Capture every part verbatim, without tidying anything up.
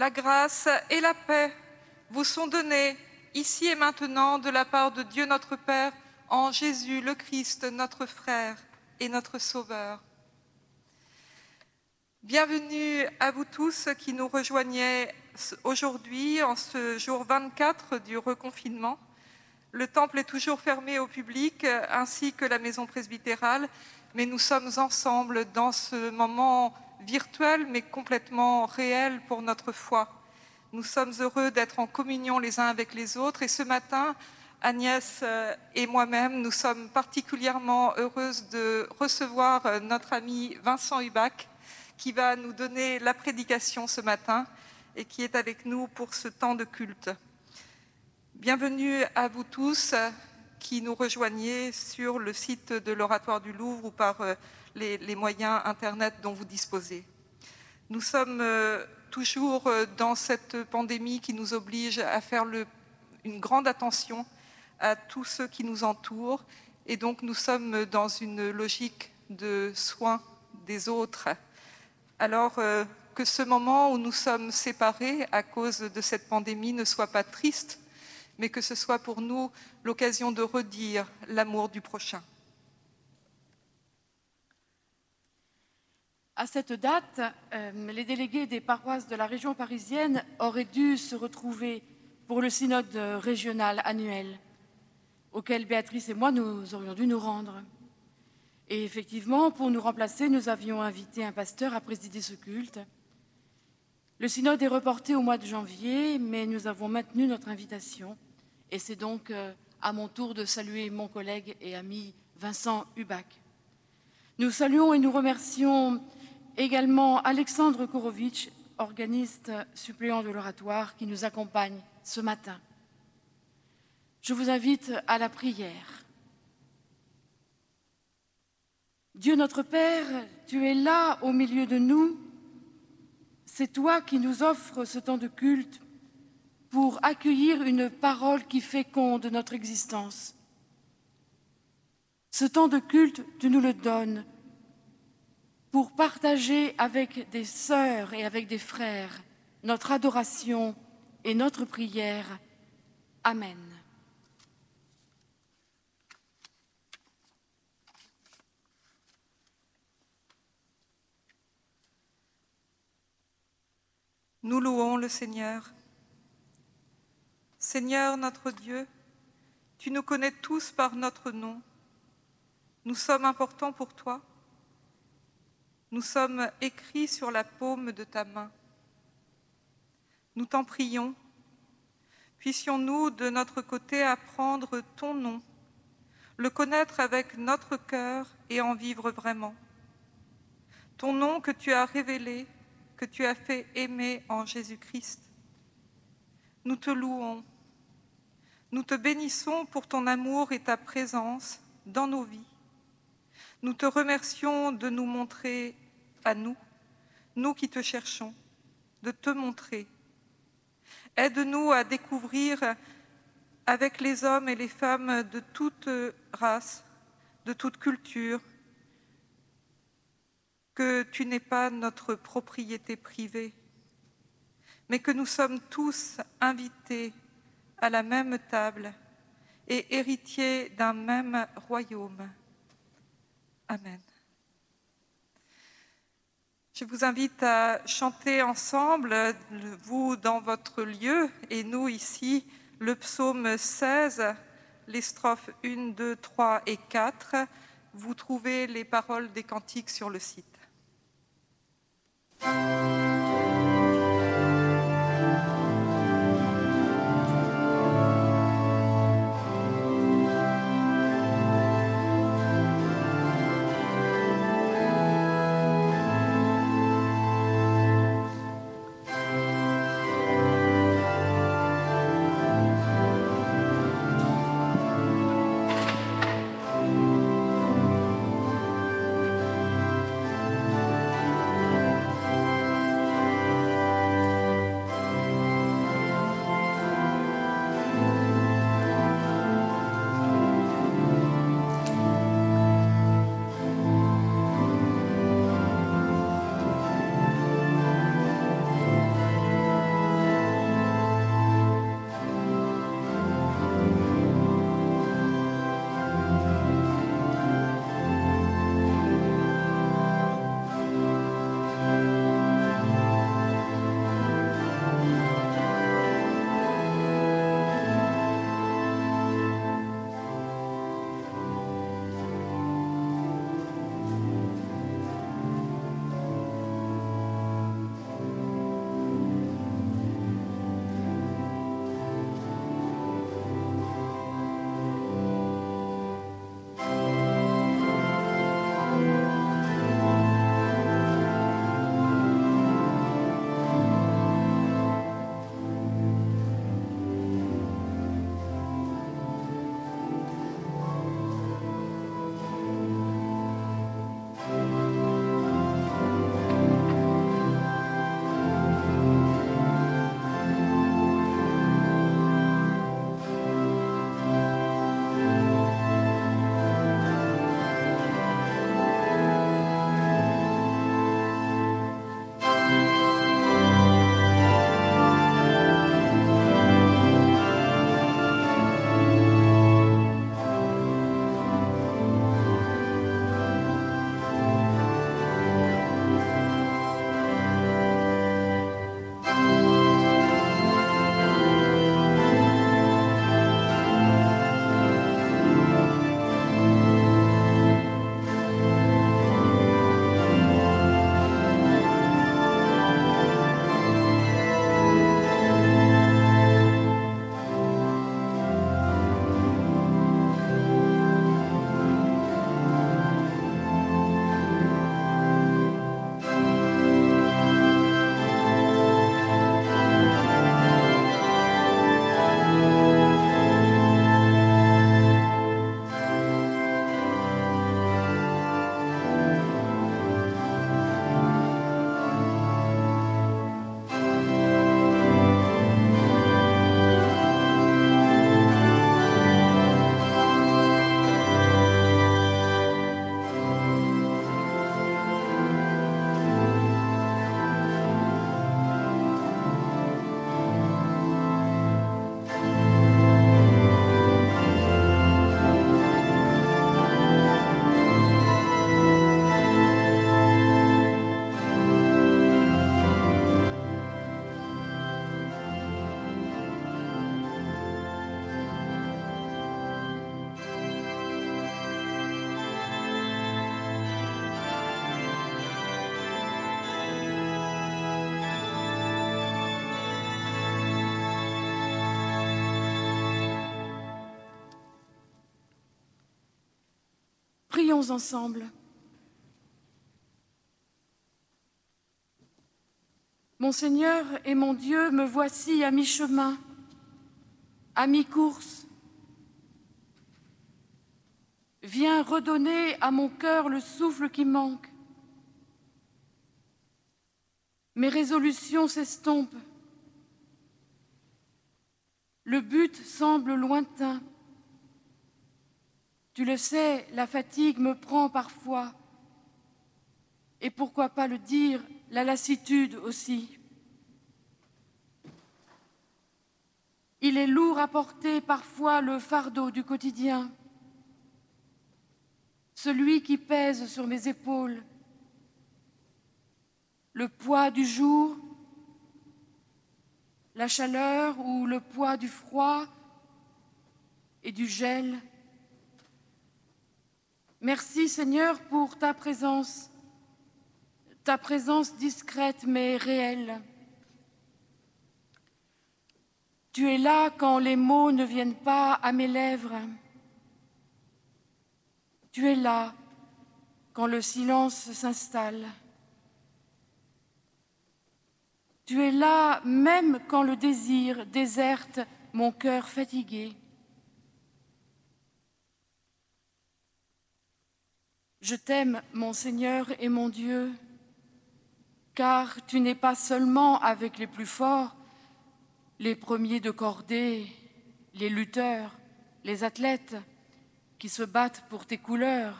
La grâce et la paix vous sont données ici et maintenant de la part de Dieu notre Père en Jésus le Christ, notre frère et notre Sauveur. Bienvenue à vous tous qui nous rejoignez aujourd'hui en ce jour vingt-quatre du reconfinement. Le temple est toujours fermé au public ainsi que la maison presbytérale, mais nous sommes ensemble dans ce moment virtuel mais complètement réel pour notre foi. Nous sommes heureux d'être en communion les uns avec les autres et ce matin, Agnès et moi-même, nous sommes particulièrement heureuses de recevoir notre ami Vincent Hubac qui va nous donner la prédication ce matin et qui est avec nous pour ce temps de culte. Bienvenue à vous tous qui nous rejoignez sur le site de l'Oratoire du Louvre ou par les, les moyens Internet dont vous disposez. Nous sommes euh, toujours dans cette pandémie qui nous oblige à faire le, une grande attention à tous ceux qui nous entourent et donc nous sommes dans une logique de soins des autres. Alors euh, que ce moment où nous sommes séparés à cause de cette pandémie ne soit pas triste, mais que ce soit pour nous l'occasion de redire l'amour du prochain. À cette date, euh, les délégués des paroisses de la région parisienne auraient dû se retrouver pour le synode régional annuel, auquel Béatrice et moi nous aurions dû nous rendre. Et effectivement, pour nous remplacer, nous avions invité un pasteur à présider ce culte. Le synode est reporté au mois de janvier, mais nous avons maintenu notre invitation. Et c'est donc euh, à mon tour de saluer mon collègue et ami Vincent Hubac. Nous saluons et nous remercions également Alexandre Korovitch, organiste suppléant de l'Oratoire, qui nous accompagne ce matin. Je vous invite à la prière. Dieu notre Père, tu es là au milieu de nous. C'est toi qui nous offres ce temps de culte pour accueillir une parole qui féconde notre existence. Ce temps de culte, tu nous le donnes pour partager avec des sœurs et avec des frères notre adoration et notre prière. Amen. Nous louons le Seigneur. Seigneur notre Dieu, tu nous connais tous par notre nom. Nous sommes importants pour toi. Nous sommes écrits sur la paume de ta main. Nous t'en prions. Puissions-nous de notre côté apprendre ton nom, le connaître avec notre cœur et en vivre vraiment. Ton nom que tu as révélé, que tu as fait aimer en Jésus-Christ. Nous te louons. Nous te bénissons pour ton amour et ta présence dans nos vies. Nous te remercions de nous montrer à nous, nous qui te cherchons, de te montrer. Aide-nous à découvrir avec les hommes et les femmes de toute race, de toute culture, que tu n'es pas notre propriété privée, mais que nous sommes tous invités à la même table et héritiers d'un même royaume. Amen. Je vous invite à chanter ensemble, vous dans votre lieu et nous ici, le psaume seize, les strophes un, deux, trois et quatre. Vous trouvez les paroles des cantiques sur le site. Prions ensemble. Mon Seigneur et mon Dieu, me voici à mi-chemin, à mi-course. Viens redonner à mon cœur le souffle qui manque. Mes résolutions s'estompent. Le but semble lointain. Tu le sais, la fatigue me prend parfois. Et pourquoi pas le dire, la lassitude aussi. Il est lourd à porter parfois le fardeau du quotidien, celui qui pèse sur mes épaules, le poids du jour, la chaleur ou le poids du froid et du gel. Merci Seigneur pour ta présence, ta présence discrète mais réelle. Tu es là quand les mots ne viennent pas à mes lèvres. Tu es là quand le silence s'installe. Tu es là même quand le désir déserte mon cœur fatigué. Je t'aime, mon Seigneur et mon Dieu, car tu n'es pas seulement avec les plus forts, les premiers de cordée, les lutteurs, les athlètes qui se battent pour tes couleurs.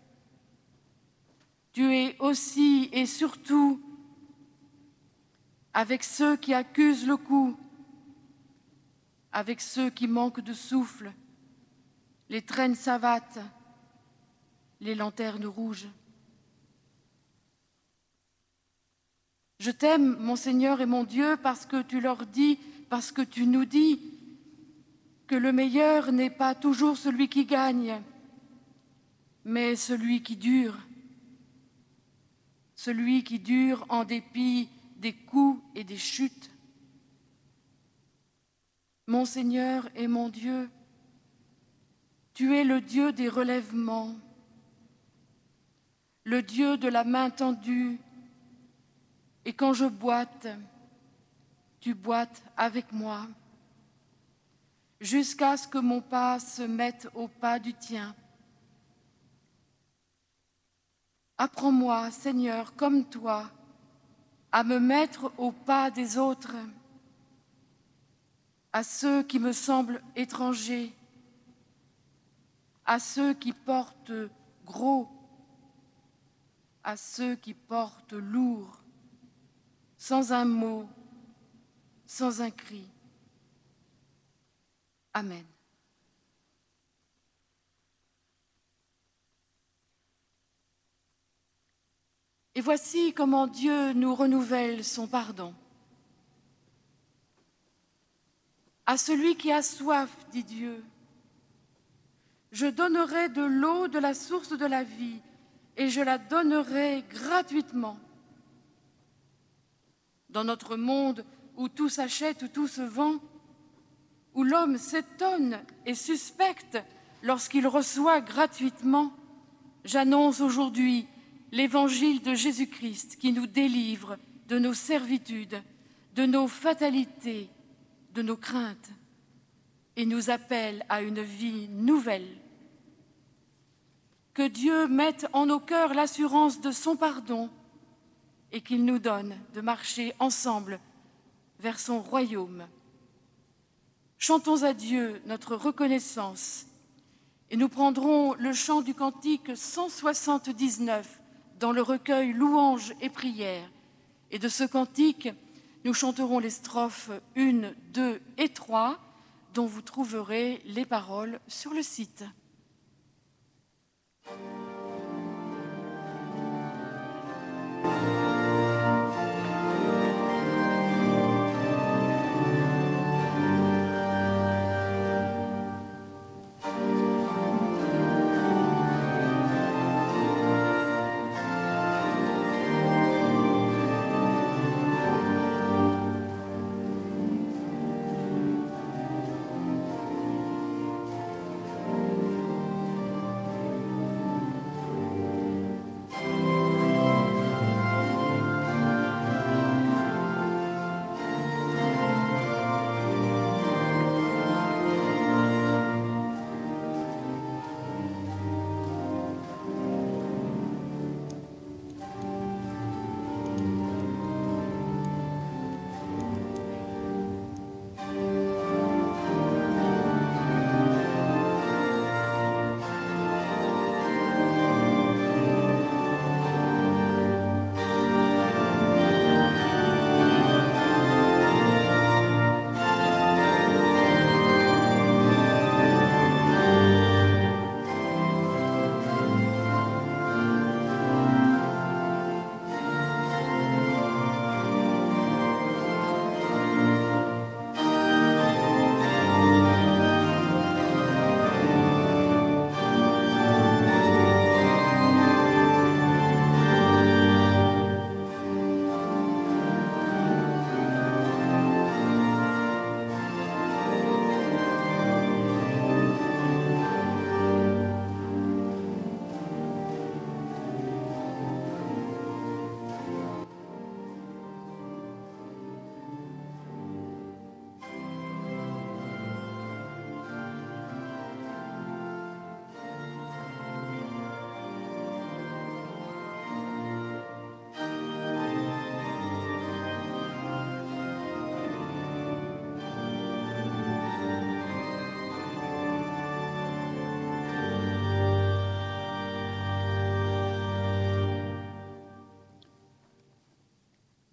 Tu es aussi et surtout avec ceux qui accusent le coup, avec ceux qui manquent de souffle, les traînes savates, les lanternes rouges. Je t'aime, mon Seigneur et mon Dieu, parce que tu leur dis, parce que tu nous dis que le meilleur n'est pas toujours celui qui gagne, mais celui qui dure, celui qui dure en dépit des coups et des chutes. Mon Seigneur et mon Dieu, tu es le Dieu des relèvements, le Dieu de la main tendue, et quand je boite, tu boites avec moi, jusqu'à ce que mon pas se mette au pas du tien. Apprends-moi, Seigneur, comme toi, à me mettre au pas des autres, à ceux qui me semblent étrangers, à ceux qui portent gros, à ceux qui portent lourd, sans un mot, sans un cri. Amen. Et voici comment Dieu nous renouvelle son pardon. À celui qui a soif, dit Dieu, je donnerai de l'eau de la source de la vie, et je la donnerai gratuitement. Dans notre monde où tout s'achète, où tout se vend, où l'homme s'étonne et suspecte lorsqu'il reçoit gratuitement, j'annonce aujourd'hui l'évangile de Jésus-Christ qui nous délivre de nos servitudes, de nos fatalités, de nos craintes, et nous appelle à une vie nouvelle. Que Dieu mette en nos cœurs l'assurance de son pardon et qu'il nous donne de marcher ensemble vers son royaume. Chantons à Dieu notre reconnaissance et nous prendrons le chant du cantique cent soixante-dix-neuf dans le recueil Louanges et prières. Et de ce cantique, nous chanterons les strophes un, deux et trois, dont vous trouverez les paroles sur le site.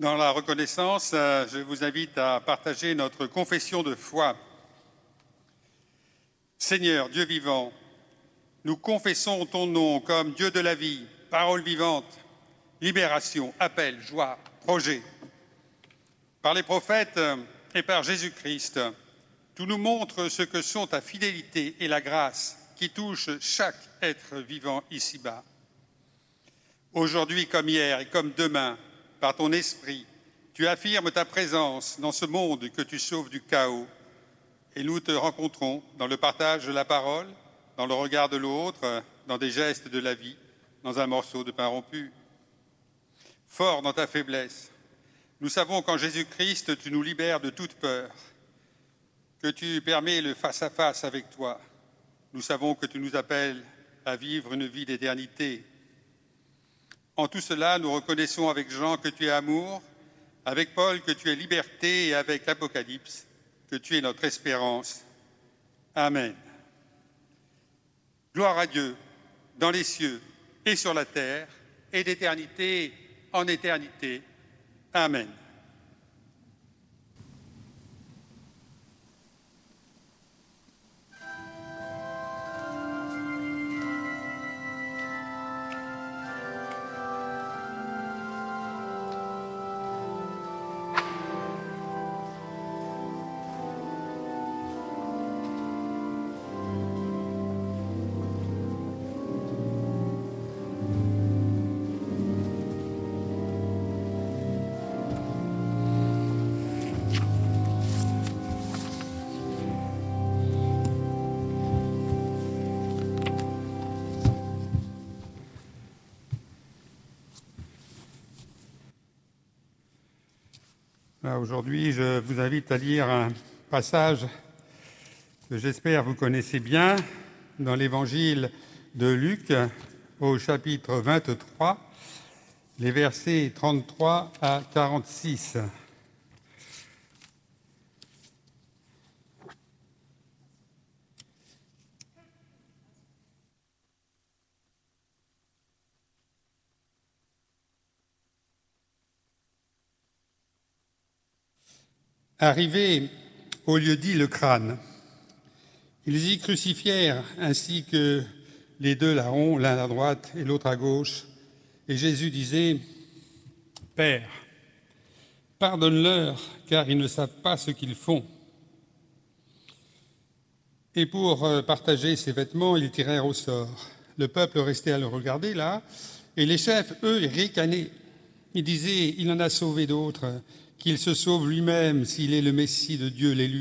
Dans la reconnaissance, je vous invite à partager notre confession de foi. Seigneur, Dieu vivant, nous confessons ton nom comme Dieu de la vie, parole vivante, libération, appel, joie, projet. Par les prophètes et par Jésus-Christ, tu nous montres ce que sont ta fidélité et la grâce qui touchent chaque être vivant ici-bas. Aujourd'hui comme hier et comme demain, par ton esprit, tu affirmes ta présence dans ce monde que tu sauves du chaos. Et nous te rencontrons dans le partage de la parole, dans le regard de l'autre, dans des gestes de la vie, dans un morceau de pain rompu. Fort dans ta faiblesse, nous savons qu'en Jésus-Christ, tu nous libères de toute peur, que tu permets le face-à-face avec toi. Nous savons que tu nous appelles à vivre une vie d'éternité. En tout cela, nous reconnaissons avec Jean que tu es amour, avec Paul que tu es liberté et avec l'Apocalypse que tu es notre espérance. Amen. Gloire à Dieu dans les cieux et sur la terre et d'éternité en éternité. Amen. Aujourd'hui, je vous invite à lire un passage que j'espère vous connaissez bien dans l'Évangile de Luc, au chapitre vingt-trois, les versets trente-trois à quarante-six. Arrivés au lieu dit le crâne, ils y crucifièrent ainsi que les deux larrons, l'un à droite et l'autre à gauche. Et Jésus disait : « Père, pardonne-leur, car ils ne savent pas ce qu'ils font. » Et pour partager ses vêtements, ils tirèrent au sort. Le peuple restait à le regarder là, et les chefs, eux, ricanaient. Ils disaient : « Il en a sauvé d'autres. Qu'il se sauve lui-même s'il est le Messie de Dieu l'élu. »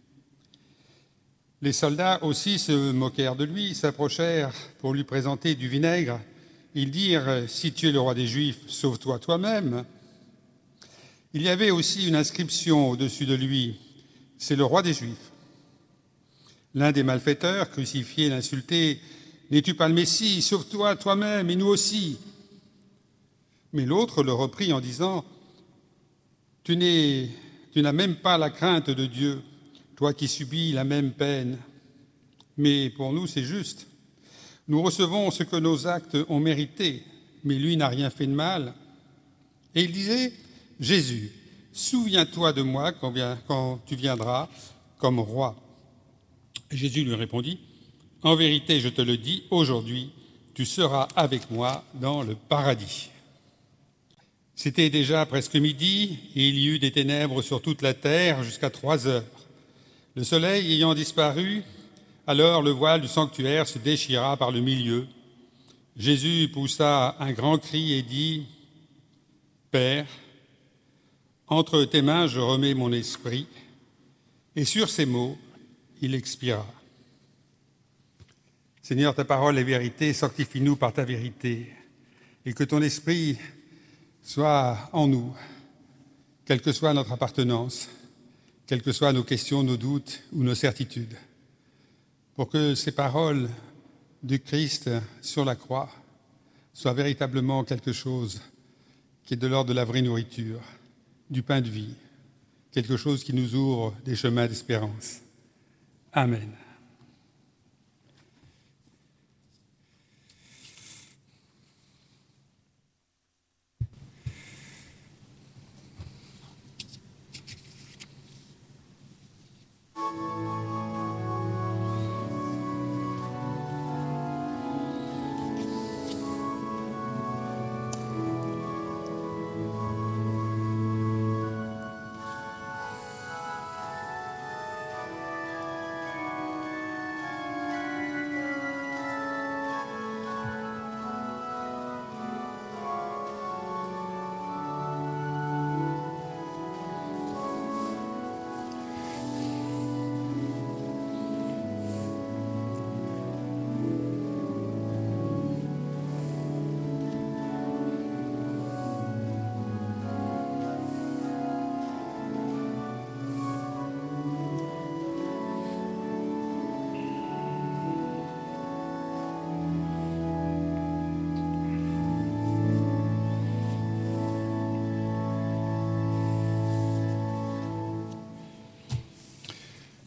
Les soldats aussi se moquèrent de lui, s'approchèrent pour lui présenter du vinaigre. Ils dirent : « Si tu es le roi des Juifs, sauve-toi toi-même. » Il y avait aussi une inscription au-dessus de lui : « C'est le roi des Juifs. » L'un des malfaiteurs, crucifié, l'insultait : « N'es-tu pas le Messie ? Sauve-toi toi-même et nous aussi. » Mais l'autre le reprit en disant : Tu, n'es, tu n'as même pas la crainte de Dieu, toi qui subis la même peine. Mais pour nous, c'est juste. Nous recevons ce que nos actes ont mérité, mais lui n'a rien fait de mal. Et il disait : Jésus, souviens-toi de moi quand, vient, quand tu viendras comme roi. Et Jésus lui répondit : En vérité, je te le dis, aujourd'hui, tu seras avec moi dans le paradis. C'était déjà presque midi, et il y eut des ténèbres sur toute la terre jusqu'à trois heures. Le soleil ayant disparu, alors le voile du sanctuaire se déchira par le milieu. Jésus poussa un grand cri et dit : Père, entre tes mains je remets mon esprit. Et sur ces mots, il expira. Seigneur, ta parole est vérité, sanctifie-nous par ta vérité, et que ton esprit soit en nous, quelle que soit notre appartenance, quelles que soient nos questions, nos doutes ou nos certitudes, pour que ces paroles du Christ sur la croix soient véritablement quelque chose qui est de l'ordre de la vraie nourriture, du pain de vie, quelque chose qui nous ouvre des chemins d'espérance. Amen.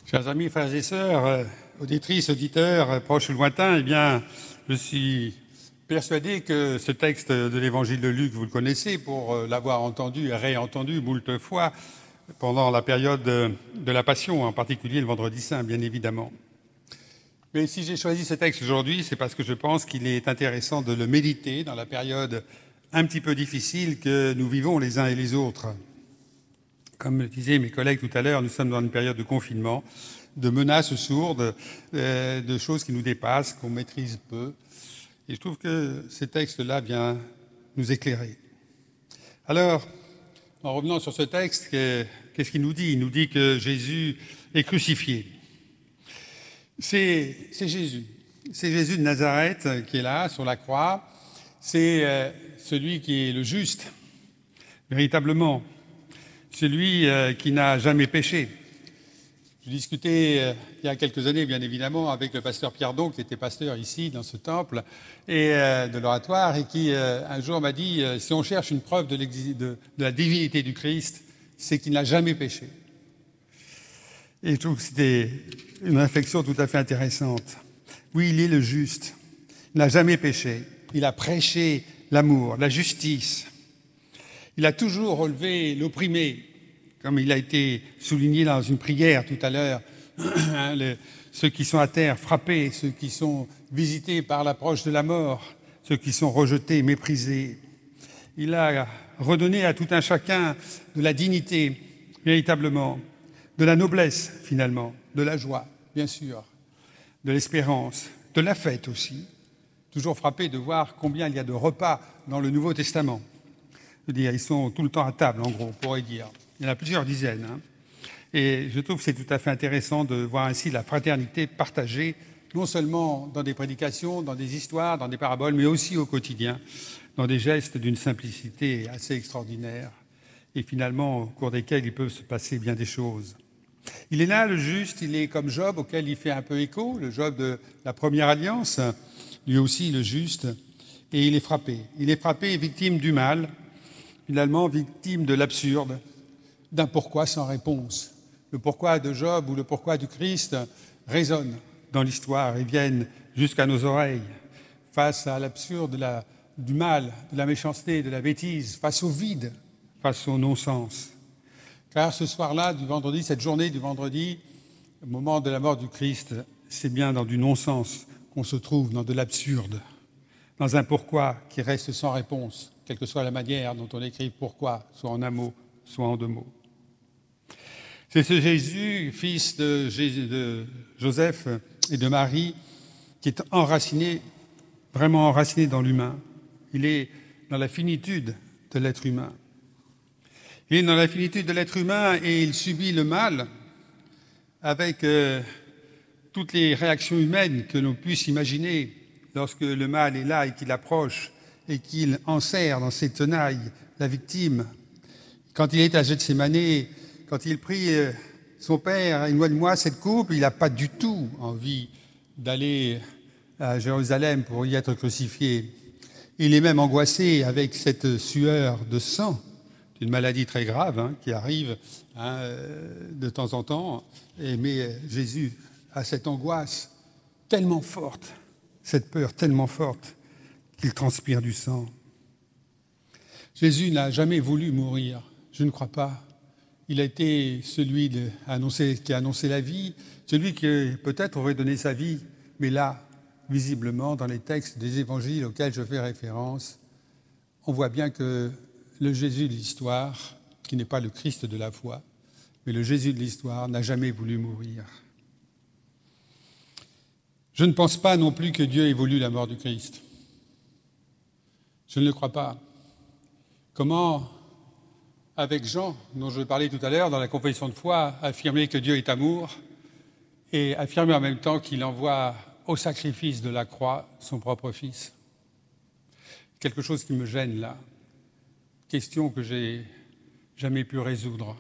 Chers amis, frères et sœurs, euh, auditrices, auditeurs, euh, proches ou lointains, eh bien, je suis persuadé que ce texte de l'évangile de Luc, vous le connaissez pour euh, l'avoir entendu et réentendu moult fois pendant la période de, de la Passion, en particulier le Vendredi Saint, bien évidemment. Mais si j'ai choisi ce texte aujourd'hui, c'est parce que je pense qu'il est intéressant de le méditer dans la période un petit peu difficile que nous vivons les uns et les autres. Comme le disaient mes collègues tout à l'heure, nous sommes dans une période de confinement, de menaces sourdes, euh, de choses qui nous dépassent, qu'on maîtrise peu. Et je trouve que ce texte-là vient nous éclairer. Alors, en revenant sur ce texte, qu'est-ce qu'il nous dit? Il nous dit que Jésus est crucifié. C'est, c'est Jésus. C'est Jésus de Nazareth qui est là, sur la croix. C'est euh, celui qui est le juste, véritablement. Celui euh, qui n'a jamais péché. Je discutais euh, il y a quelques années, bien évidemment, avec le pasteur Pierre Don, qui était pasteur ici, dans ce temple, et euh, de l'oratoire, et qui, euh, un jour, m'a dit euh, si on cherche une preuve de, de, de la divinité du Christ, c'est qu'il n'a jamais péché. Et je trouve que c'était une réflexion tout à fait intéressante. Oui, il est le juste. Il n'a jamais péché. Il a prêché l'amour, la justice. Il a toujours relevé l'opprimé, comme il a été souligné dans une prière tout à l'heure. hein, le, ceux qui sont à terre frappés, ceux qui sont visités par l'approche de la mort, ceux qui sont rejetés, méprisés. Il a redonné à tout un chacun de la dignité, véritablement, de la noblesse, finalement, de la joie, bien sûr, de l'espérance, de la fête aussi. Toujours frappé de voir combien il y a de repas dans le Nouveau Testament. Je veux dire, ils sont tout le temps à table, en gros, on pourrait dire. Il y en a plusieurs dizaines. Hein. Et je trouve que c'est tout à fait intéressant de voir ainsi la fraternité partagée, non seulement dans des prédications, dans des histoires, dans des paraboles, mais aussi au quotidien, dans des gestes d'une simplicité assez extraordinaire, et finalement, au cours desquels il peut se passer bien des choses. Il est là, le juste, il est comme Job, auquel il fait un peu écho, le Job de la première alliance, lui aussi le juste, et il est frappé. Il est frappé, victime du mal, finalement victime de l'absurde, d'un pourquoi sans réponse. Le pourquoi de Job ou le pourquoi du Christ résonnent dans l'histoire et viennent jusqu'à nos oreilles, face à l'absurde la, du mal, de la méchanceté, de la bêtise, face au vide, face au non-sens. Car ce soir-là, du vendredi, cette journée du vendredi, au moment de la mort du Christ, c'est bien dans du non-sens qu'on se trouve, dans de l'absurde, dans un pourquoi qui reste sans réponse, quelle que soit la manière dont on écrit pourquoi, soit en un mot, soit en deux mots. C'est ce Jésus, fils de, Jésus, de Joseph et de Marie, qui est enraciné, vraiment enraciné dans l'humain. Il est dans la finitude de l'être humain. Il est dans la finitude de l'être humain et il subit le mal avec euh, toutes les réactions humaines que l'on puisse imaginer lorsque le mal est là et qu'il approche et qu'il enserre dans ses tenailles la victime. Quand il est à Gethsémanée, quand il prie euh, son Père, éloigne-moi cette coupe, il n'a pas du tout envie d'aller à Jérusalem pour y être crucifié. Il est même angoissé avec cette sueur de sang, une maladie très grave hein, qui arrive hein, de temps en temps. Et, mais Jésus a cette angoisse tellement forte, cette peur tellement forte, qu'il transpire du sang. Jésus n'a jamais voulu mourir, je ne crois pas. Il a été celui de, annoncé, qui a annoncé la vie, celui qui peut-être aurait donné sa vie, mais là, visiblement, dans les textes des évangiles auxquels je fais référence, on voit bien que le Jésus de l'histoire, qui n'est pas le Christ de la foi, mais le Jésus de l'histoire n'a jamais voulu mourir. Je ne pense pas non plus que Dieu ait voulu la mort du Christ. Je ne le crois pas. Comment, avec Jean, dont je parlais tout à l'heure dans la confession de foi, affirmer que Dieu est amour et affirmer en même temps qu'il envoie au sacrifice de la croix son propre Fils? Quelque chose qui me gêne là. Question que j'ai jamais pu résoudre.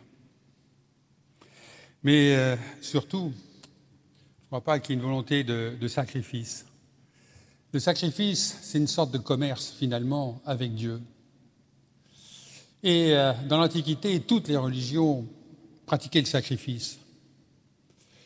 Mais euh, surtout, je ne crois pas qu'il y ait une volonté de, de sacrifice. Le sacrifice, c'est une sorte de commerce, finalement, avec Dieu. Et euh, dans l'Antiquité, toutes les religions pratiquaient le sacrifice.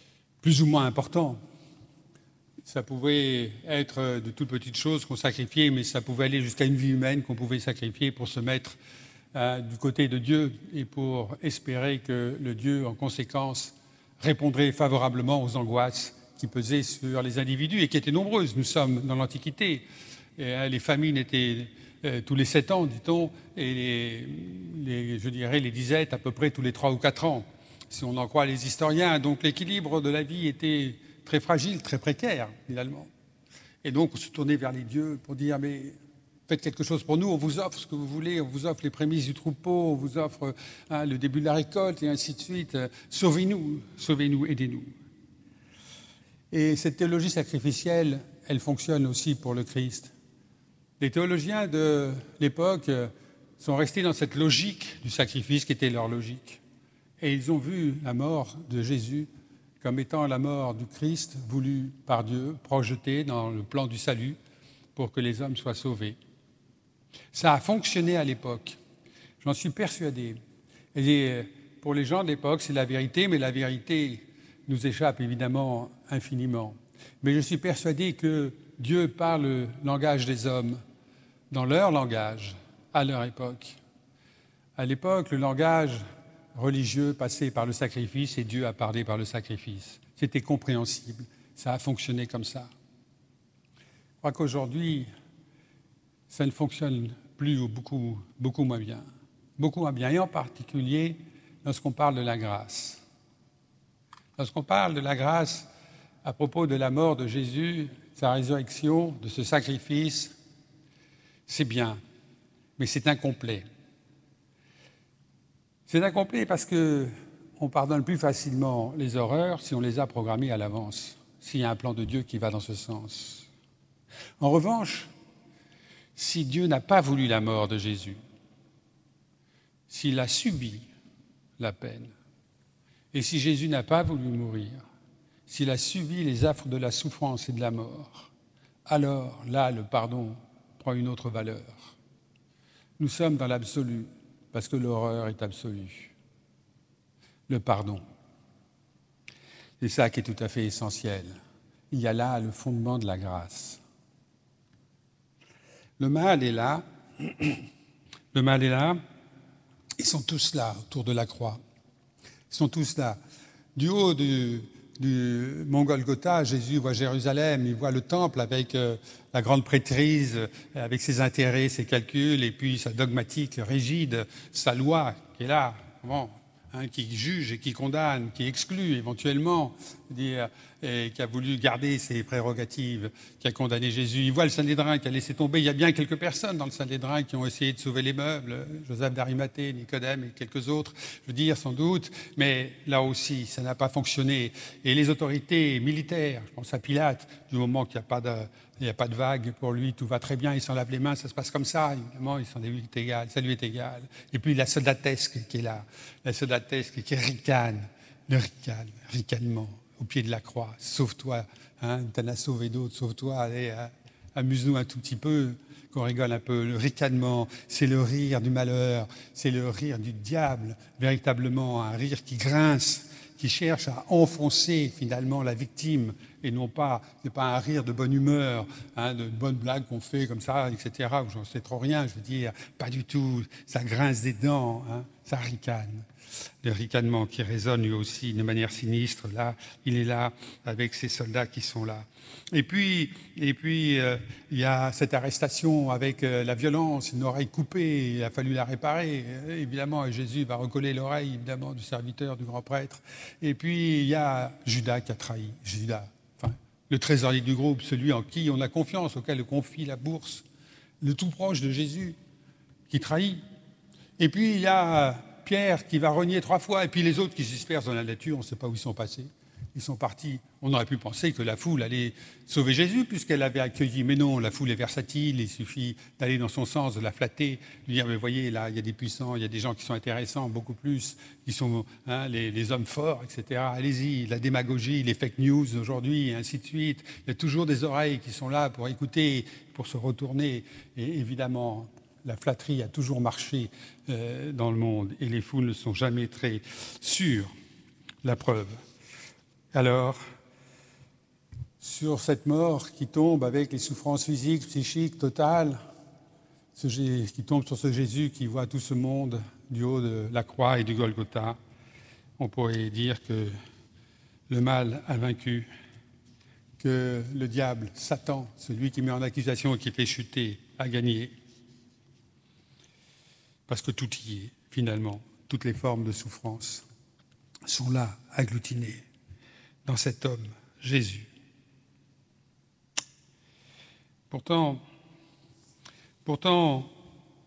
plus ou moins importants. Ça pouvait être de toutes petites choses qu'on sacrifiait, mais ça pouvait aller jusqu'à une vie humaine qu'on pouvait sacrifier pour se mettre euh, du côté de Dieu et pour espérer que le Dieu, en conséquence, répondrait favorablement aux angoisses qui pesaient sur les individus et qui étaient nombreuses. Nous sommes dans l'Antiquité. Et, euh, les famines étaient euh, tous les sept ans, dit-on, et les, les, je dirais les disettes à peu près tous les trois ou quatre ans, si on en croit les historiens. Donc l'équilibre de la vie était très fragile, très précaire, finalement. Et donc, on se tournait vers les dieux pour dire, mais faites quelque chose pour nous, on vous offre ce que vous voulez, on vous offre les prémices du troupeau, on vous offre hein, le début de la récolte, et ainsi de suite. Sauvez-nous, sauvez-nous, aidez-nous. Et cette théologie sacrificielle, elle fonctionne aussi pour le Christ. Les théologiens de l'époque sont restés dans cette logique du sacrifice qui était leur logique. Et ils ont vu la mort de Jésus comme étant la mort du Christ voulue par Dieu, projetée dans le plan du salut pour que les hommes soient sauvés. Ça a fonctionné à l'époque, j'en suis persuadé. Et pour les gens de l'époque, c'est la vérité, mais la vérité nous échappe évidemment infiniment. Mais je suis persuadé que Dieu parle le langage des hommes dans leur langage, à leur époque. À l'époque, le langage religieux passé par le sacrifice et Dieu a parlé par le sacrifice. C'était compréhensible, ça a fonctionné comme ça. Je crois qu'aujourd'hui, ça ne fonctionne plus ou beaucoup, beaucoup moins bien. Beaucoup moins bien, et en particulier lorsqu'on parle de la grâce. Lorsqu'on parle de la grâce à propos de la mort de Jésus, de sa résurrection, de ce sacrifice, c'est bien, mais c'est incomplet. C'est incomplet parce qu'on pardonne plus facilement les horreurs si on les a programmées à l'avance, s'il y a un plan de Dieu qui va dans ce sens. En revanche, si Dieu n'a pas voulu la mort de Jésus, s'il a subi la peine, et si Jésus n'a pas voulu mourir, s'il a subi les affres de la souffrance et de la mort, alors là, le pardon prend une autre valeur. Nous sommes dans l'absolu, parce que l'horreur est absolue. Le pardon. C'est ça qui est tout à fait essentiel. Il y a là le fondement de la grâce. Le mal est là. Le mal est là. Ils sont tous là, autour de la croix. Ils sont tous là. Du haut du, du mont Golgotha, Jésus voit Jérusalem, il voit le temple avec euh, la grande prêtrise, avec ses intérêts, ses calculs, et puis sa dogmatique rigide, sa loi qui est là, bon, hein, qui juge et qui condamne, qui exclut éventuellement, dire, et qui a voulu garder ses prérogatives, qui a condamné Jésus. Il voit le Sanhédrin qui a laissé tomber. Il y a bien quelques personnes dans le Sanhédrin qui ont essayé de sauver les meubles, Joseph d'Arimathée, Nicodème et quelques autres, je veux dire, sans doute, mais là aussi, ça n'a pas fonctionné. Et les autorités militaires, je pense à Pilate, du moment qu'il n'y a pas de... Il n'y a pas de vague pour lui, tout va très bien, il s'en lave les mains, ça se passe comme ça, évidemment, il s'en est égal, ça lui est égal. Et puis la soldatesque qui est là, la soldatesque qui ricane, le ricane, ricanement, au pied de la croix, sauve-toi, hein, t'en as sauvé d'autres, sauve-toi, allez, hein, amuse-nous un tout petit peu, qu'on rigole un peu. Le ricanement, c'est le rire du malheur, c'est le rire du diable, véritablement, un rire qui grince, qui cherche à enfoncer finalement la victime, et non pas, c'est pas un rire de bonne humeur, hein, de bonnes blagues qu'on fait comme ça, et cetera, où j'en sais trop rien, je veux dire, pas du tout, ça grince des dents, hein, ça ricane. Le ricanement qui résonne lui aussi de manière sinistre, là, il est là avec ces soldats qui sont là. Et puis, et puis euh, il y a cette arrestation avec euh, la violence, une oreille coupée, il a fallu la réparer, euh, évidemment, et Jésus va recoller l'oreille, évidemment, du serviteur, du grand prêtre. Et puis, il y a Judas qui a trahi, Judas, enfin, le trésorier du groupe, celui en qui on a confiance, auquel on confie la bourse, le tout proche de Jésus, qui trahit. Et puis, il y a Pierre qui va renier trois fois, et puis les autres qui se dispersent dans la nature, on ne sait pas où ils sont passés. Ils sont partis. On aurait pu penser que la foule allait sauver Jésus puisqu'elle l'avait accueilli. Mais non, la foule est versatile, il suffit d'aller dans son sens, de la flatter, de lui dire, mais voyez, là, il y a des puissants, il y a des gens qui sont intéressants, beaucoup plus, qui sont hein, les, les hommes forts, et cetera. Allez-y, la démagogie, les fake news aujourd'hui, et ainsi de suite. Il y a toujours des oreilles qui sont là pour écouter, pour se retourner. Et évidemment, la flatterie a toujours marché euh, dans le monde et les foules ne sont jamais très sûres. La preuve. Alors, sur cette mort qui tombe avec les souffrances physiques, psychiques totales, ce, qui tombe sur ce Jésus qui voit tout ce monde du haut de la croix et du Golgotha, on pourrait dire que le mal a vaincu, que le diable, Satan, celui qui met en accusation et qui fait chuter, a gagné. Parce que tout y est, finalement, toutes les formes de souffrance sont là, agglutinées, dans cet homme, Jésus. Pourtant, pourtant,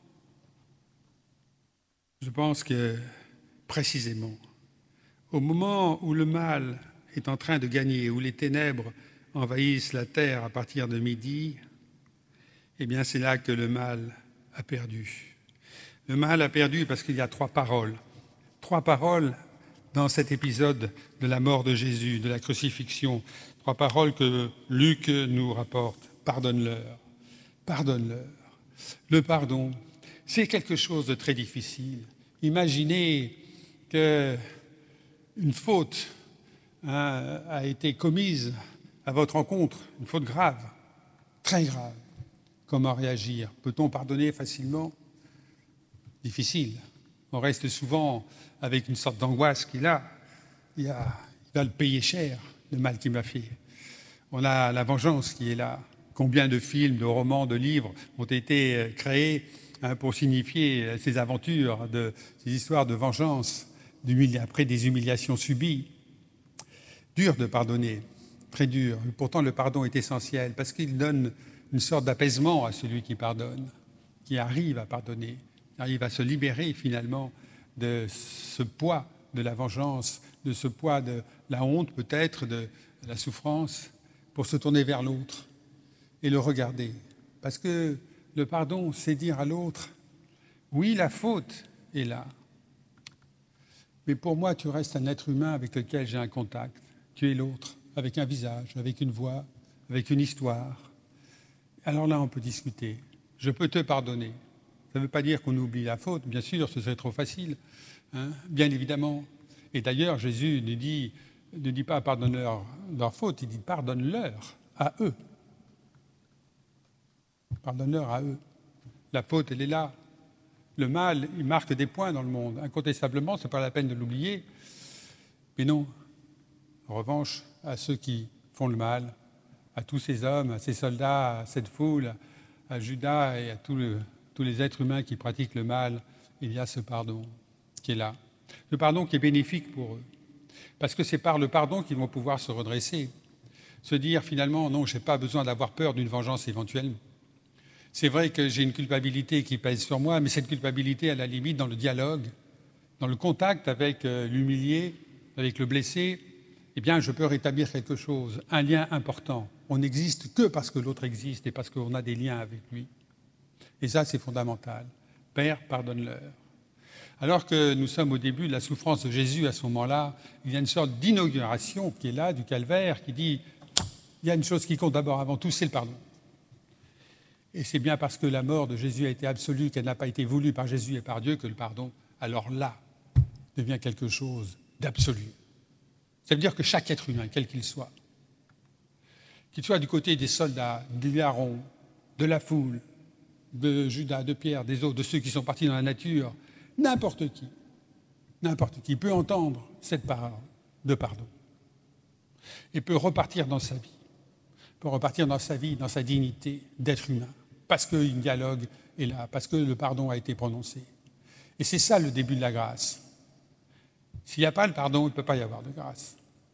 je pense que, précisément, au moment où le mal est en train de gagner, où les ténèbres envahissent la terre à partir de midi, eh bien c'est là que le mal a perdu. Le mal a perdu parce qu'il y a trois paroles. Trois paroles dans cet épisode de la mort de Jésus, de la crucifixion. Trois paroles que Luc nous rapporte. Pardonne-leur. Pardonne-leur. Le pardon, c'est quelque chose de très difficile. Imaginez qu'une faute hein, a été commise à votre rencontre, une faute grave, très grave. Comment réagir? Peut-on pardonner facilement? Difficile. On reste souvent avec une sorte d'angoisse qu'il a. Il, a. il va le payer cher, le mal qu'il m'a fait. On a la vengeance qui est là. Combien de films, de romans, de livres ont été créés hein, pour signifier ces aventures, de, ces histoires de vengeance, après des humiliations subies. Dur de pardonner, très dur. Pourtant, le pardon est essentiel parce qu'il donne une sorte d'apaisement à celui qui pardonne, qui arrive à pardonner, qui arrive à se libérer finalement de ce poids de la vengeance, de ce poids de la honte peut-être, de la souffrance, pour se tourner vers l'autre et le regarder. Parce que le pardon, c'est dire à l'autre, oui, la faute est là, mais pour moi, tu restes un être humain avec lequel j'ai un contact. Tu es l'autre, avec un visage, avec une voix, avec une histoire. Alors là, on peut discuter. Je peux te pardonner. Ça ne veut pas dire qu'on oublie la faute, bien sûr, ce serait trop facile, hein, bien évidemment. Et d'ailleurs, Jésus ne dit, ne dit pas pardonne-leur leur faute, il dit pardonne-leur à eux. Pardonne-leur à eux. La faute, elle est là. Le mal, il marque des points dans le monde. Incontestablement, ce n'est pas la peine de l'oublier. Mais non. En revanche, à ceux qui font le mal, à tous ces hommes, à ces soldats, à cette foule, à Judas et à tout le, tous les êtres humains qui pratiquent le mal, il y a ce pardon qui est là. Le pardon qui est bénéfique pour eux. Parce que c'est par le pardon qu'ils vont pouvoir se redresser. Se dire finalement, non, je n'ai pas besoin d'avoir peur d'une vengeance éventuelle. C'est vrai que j'ai une culpabilité qui pèse sur moi, mais cette culpabilité, à la limite, dans le dialogue, dans le contact avec l'humilié, avec le blessé, eh bien, je peux rétablir quelque chose, un lien important. On n'existe que parce que l'autre existe et parce qu'on a des liens avec lui. Et ça, c'est fondamental. Père, pardonne-leur. Alors que nous sommes au début de la souffrance de Jésus, à ce moment-là, il y a une sorte d'inauguration qui est là, du calvaire, qui dit il y a une chose qui compte d'abord, avant tout, c'est le pardon. Et c'est bien parce que la mort de Jésus a été absolue, qu'elle n'a pas été voulue par Jésus et par Dieu, que le pardon, alors là, devient quelque chose d'absolu. Ça veut dire que chaque être humain, quel qu'il soit, qu'il soit du côté des soldats, des larrons, de la foule, de Judas, de Pierre, des autres, de ceux qui sont partis dans la nature, n'importe qui, n'importe qui peut entendre cette parole de pardon et peut repartir dans sa vie, peut repartir dans sa vie, dans sa dignité d'être humain, parce qu'un dialogue est là, parce que le pardon a été prononcé. Et c'est ça le début de la grâce. S'il n'y a pas le pardon, il ne peut pas y avoir de grâce.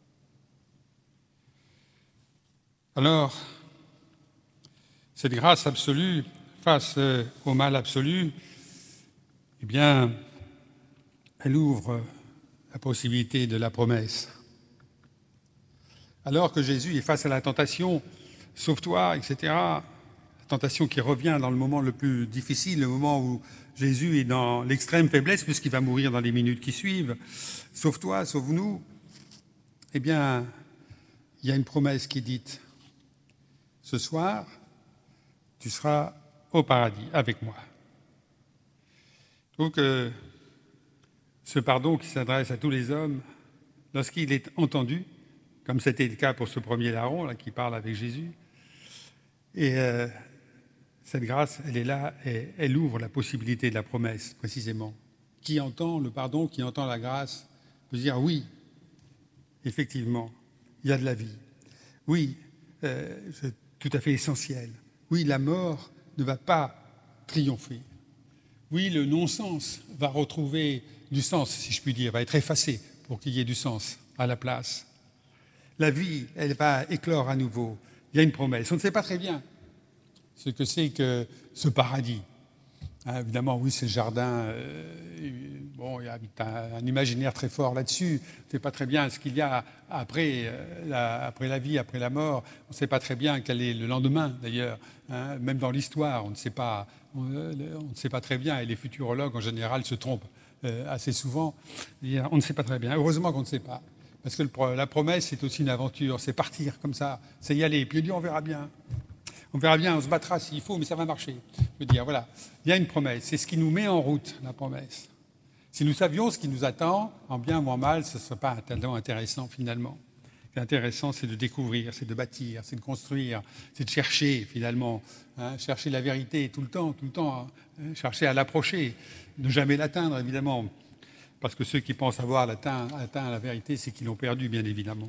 Alors, cette grâce absolue face au mal absolu, eh bien, elle ouvre la possibilité de la promesse. Alors que Jésus est face à la tentation, sauve-toi, et cetera, la tentation qui revient dans le moment le plus difficile, le moment où Jésus est dans l'extrême faiblesse, puisqu'il va mourir dans les minutes qui suivent, sauve-toi, sauve-nous, eh bien, il y a une promesse qui est dite. Ce soir, tu seras au paradis avec moi. Je trouve que ce pardon qui s'adresse à tous les hommes, lorsqu'il est entendu, comme c'était le cas pour ce premier larron là, qui parle avec Jésus. Et euh, cette grâce, elle est là, et elle ouvre la possibilité de la promesse, précisément. Qui entend le pardon, qui entend la grâce, peut dire oui, effectivement, il y a de la vie. Oui, euh, c'est tout à fait essentiel. Oui, la mort ne va pas triompher. Oui, le non-sens va retrouver du sens, si je puis dire, va être effacé pour qu'il y ait du sens à la place. La vie, elle va éclore à nouveau. Il y a une promesse. On ne sait pas très bien ce que c'est que ce paradis. Hein, évidemment, oui, c'est le jardin. Euh, bon, il y a un, un imaginaire très fort là-dessus. On ne sait pas très bien ce qu'il y a après, euh, la, après la vie, après la mort. On ne sait pas très bien quel est le lendemain, d'ailleurs. Hein, même dans l'histoire, on ne sait pas, on, on ne sait pas très bien. Et les futurologues, en général, se trompent euh, assez souvent. On ne sait pas très bien. Heureusement qu'on ne sait pas. Parce que le, la promesse, c'est aussi une aventure. C'est partir comme ça, c'est y aller. Puis Dieu, on verra bien. On verra bien, on se battra s'il faut, mais ça va marcher. Je veux dire, voilà, il y a une promesse. C'est ce qui nous met en route, la promesse. Si nous savions ce qui nous attend, en bien ou en mal, ce ne serait pas tellement intéressant, finalement. Ce qui est intéressant, c'est de découvrir, c'est de bâtir, c'est de construire, c'est de chercher, finalement. Hein, chercher la vérité tout le temps, tout le temps. Hein, chercher à l'approcher, ne jamais l'atteindre, évidemment. Parce que ceux qui pensent avoir atteint, atteint la vérité, c'est qu'ils l'ont perdu, bien évidemment.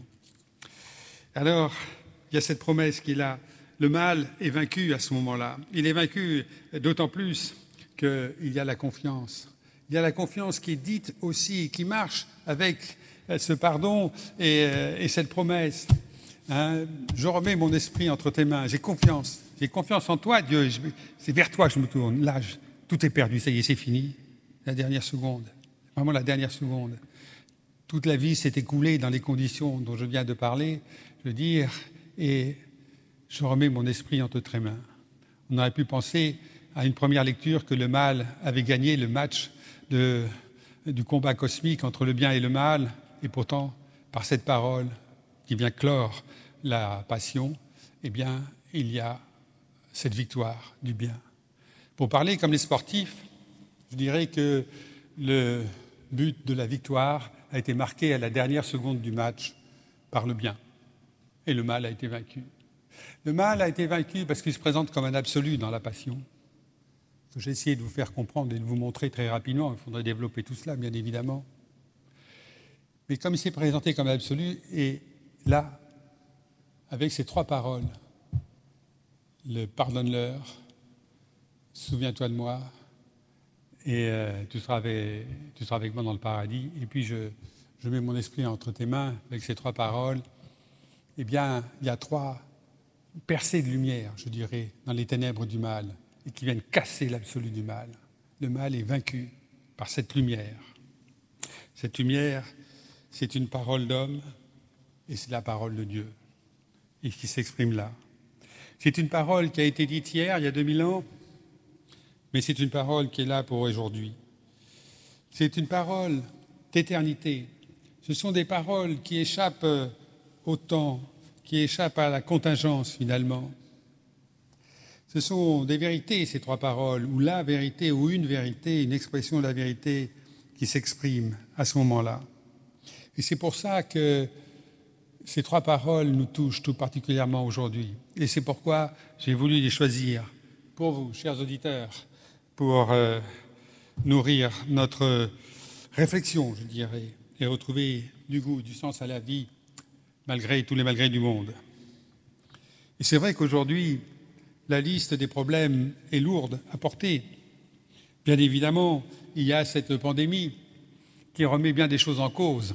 Alors, il y a cette promesse qui est là. Le mal est vaincu à ce moment-là. Il est vaincu d'autant plus qu'il y a la confiance. Il y a la confiance qui est dite aussi, qui marche avec ce pardon et, et cette promesse. Hein, je remets mon esprit entre tes mains. J'ai confiance. J'ai confiance en toi, Dieu. Je, c'est vers toi que je me tourne. Là, je, tout est perdu. Ça y est, c'est fini. La dernière seconde. Vraiment la dernière seconde. Toute la vie s'est écoulée dans les conditions dont je viens de parler. Je veux dire, et je remets mon esprit entre tes mains. On aurait pu penser à une première lecture que le mal avait gagné le match de, du combat cosmique entre le bien et le mal, et pourtant, par cette parole qui vient clore la passion, eh bien, il y a cette victoire du bien. Pour parler comme les sportifs, je dirais que le but de la victoire a été marqué à la dernière seconde du match par le bien, et le mal a été vaincu. Le mal a été vaincu parce qu'il se présente comme un absolu dans la passion. Que j'ai essayé de vous faire comprendre et de vous montrer très rapidement. Il faudrait développer tout cela, bien évidemment. Mais comme il s'est présenté comme absolu, et là, avec ces trois paroles, le pardonne-leur, souviens-toi de moi, et euh, tu, seras avec, tu seras avec moi dans le paradis. Et puis je, je mets mon esprit entre tes mains avec ces trois paroles. Eh bien, il y a trois percées de lumière, je dirais, dans les ténèbres du mal, et qui viennent casser l'absolu du mal. Le mal est vaincu par cette lumière. Cette lumière, c'est une parole d'homme, et c'est la parole de Dieu, et qui s'exprime là. C'est une parole qui a été dite hier, il y a deux mille ans, mais c'est une parole qui est là pour aujourd'hui. C'est une parole d'éternité. Ce sont des paroles qui échappent au temps, qui échappent à la contingence, finalement. Ce sont des vérités, ces trois paroles, ou la vérité, ou une vérité, une expression de la vérité qui s'exprime à ce moment-là. Et c'est pour ça que ces trois paroles nous touchent tout particulièrement aujourd'hui. Et c'est pourquoi j'ai voulu les choisir pour vous, chers auditeurs, pour euh, nourrir notre réflexion, je dirais, et retrouver du goût, du sens à la vie, malgré tous les malgrés du monde. Et c'est vrai qu'aujourd'hui, la liste des problèmes est lourde à porter. Bien évidemment, il y a cette pandémie qui remet bien des choses en cause.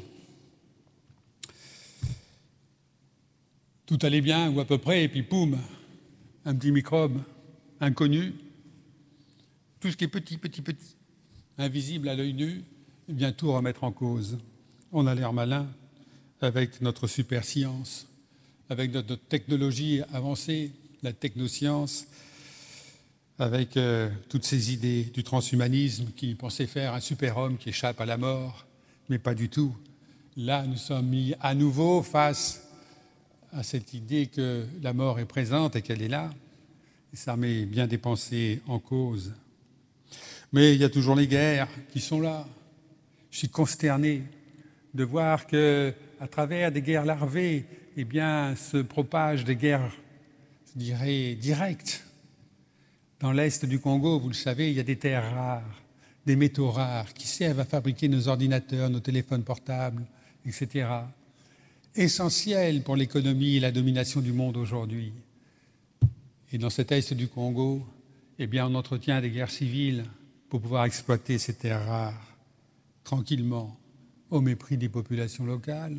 Tout allait bien, ou à peu près, et puis poum, un petit microbe inconnu. Tout ce qui est petit, petit, petit, invisible à l'œil nu, vient tout remettre en cause. On a l'air malin avec notre super science, avec notre technologie avancée, la technoscience, avec euh, toutes ces idées du transhumanisme qui pensait faire un super-homme qui échappe à la mort, mais pas du tout. Là, nous sommes mis à nouveau face à cette idée que la mort est présente et qu'elle est là. Et ça met bien des pensées en cause. Mais il y a toujours les guerres qui sont là. Je suis consterné de voir que, à travers des guerres larvées, eh bien, se propagent des guerres, je dirais, directes. Dans l'est du Congo, vous le savez, il y a des terres rares, des métaux rares qui servent à fabriquer nos ordinateurs, nos téléphones portables, et cetera. Essentiels pour l'économie et la domination du monde aujourd'hui. Et dans cet est du Congo, eh bien, on entretient des guerres civiles pour pouvoir exploiter ces terres rares, tranquillement, au mépris des populations locales.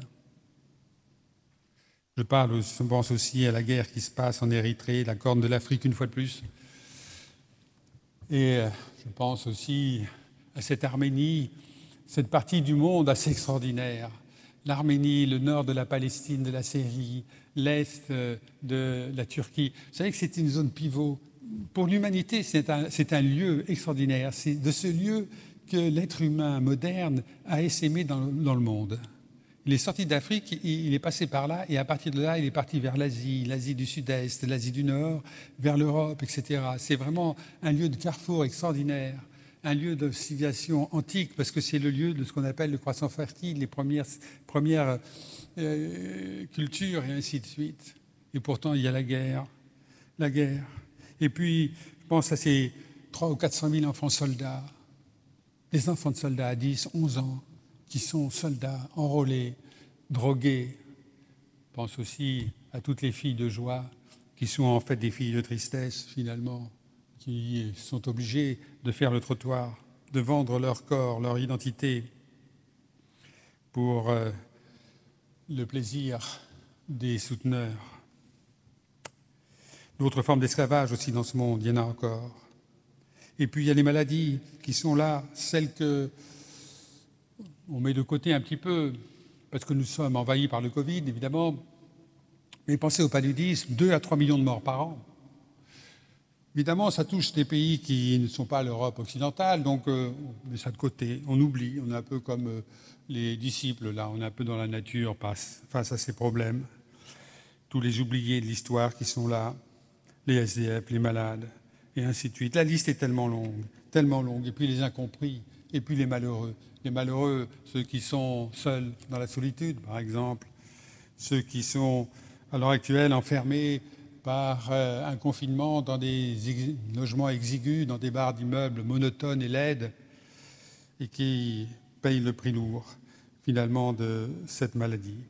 Je parle, je pense aussi à la guerre qui se passe en Érythrée, la Corne de l'Afrique, une fois de plus. Et je pense aussi à cette Arménie, cette partie du monde assez extraordinaire. L'Arménie, le nord de la Palestine, de la Syrie, l'est de la Turquie. Vous savez que c'est une zone pivot. Pour l'humanité, c'est un, c'est un lieu extraordinaire. C'est de ce lieu que l'être humain moderne a essaimé dans, dans le monde. Il est sorti d'Afrique, il est passé par là, et à partir de là, il est parti vers l'Asie, l'Asie du Sud-Est, l'Asie du Nord, vers l'Europe, et cetera. C'est vraiment un lieu de carrefour extraordinaire, un lieu de civilisation antique, parce que c'est le lieu de ce qu'on appelle le croissant fertile, les premières, premières euh, cultures, et ainsi de suite. Et pourtant, il y a la guerre, la guerre. Et puis, je pense à ces trois ou quatre cent mille enfants soldats, les enfants de soldats à dix, onze ans, qui sont soldats, enrôlés, drogués. Je pense aussi à toutes les filles de joie, qui sont en fait des filles de tristesse, finalement, qui sont obligées de faire le trottoir, de vendre leur corps, leur identité, pour euh, le plaisir des souteneurs. D'autres formes d'esclavage aussi dans ce monde, il y en a encore. Et puis il y a les maladies qui sont là, celles que on met de côté un petit peu, parce que nous sommes envahis par le Covid, évidemment. Mais pensez au paludisme, deux à trois millions de morts par an. Évidemment, ça touche des pays qui ne sont pas l'Europe occidentale, donc euh, on met ça de côté, on oublie. On est un peu comme euh, les disciples, là, on est un peu dans la nature face, face à ces problèmes. Tous les oubliés de l'histoire qui sont là, les S D F, les malades, et ainsi de suite. La liste est tellement longue, tellement longue. Et puis les incompris, et puis les malheureux. Les malheureux, ceux qui sont seuls dans la solitude, par exemple, ceux qui sont, à l'heure actuelle, enfermés par euh, un confinement dans des ex- logements exigus, dans des barres d'immeubles monotones et laides, et qui payent le prix lourd, finalement, de cette maladie.